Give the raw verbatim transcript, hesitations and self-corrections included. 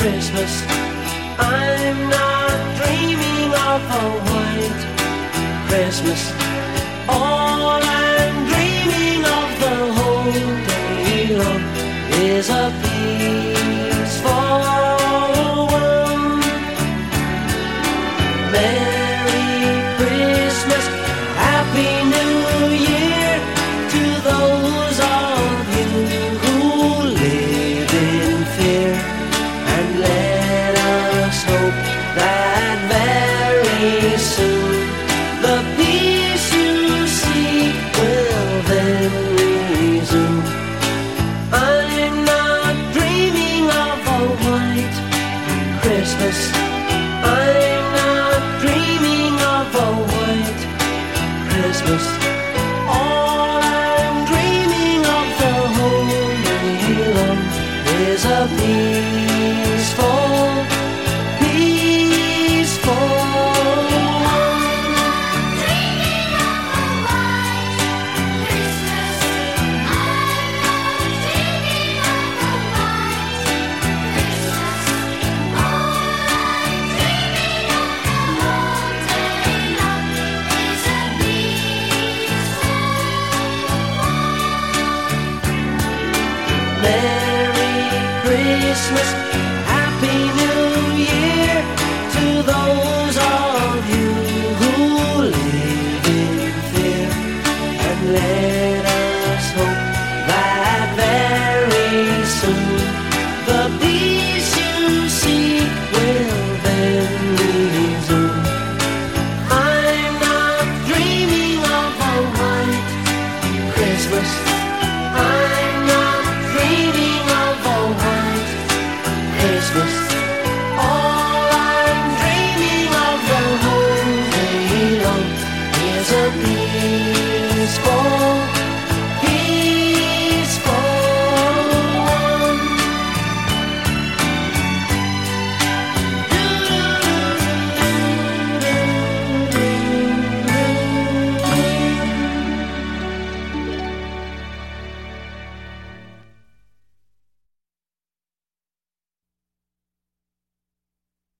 Christmas. I'm not dreaming of a white Christmas. All I'm dreaming of the whole day long is a peaceful one. Merry Christmas, Happy New Year to those of you who live in fear, and let us hope that very soon the peace you seek will then resume. I'm not dreaming of a white Christmas. I'm not dreaming of a white Christmas. All I'm dreaming of the whole day long is a peaceful, peaceful Merry Christmas, Happy New Year to those of you who live in fear, and let us hope that very soon the peace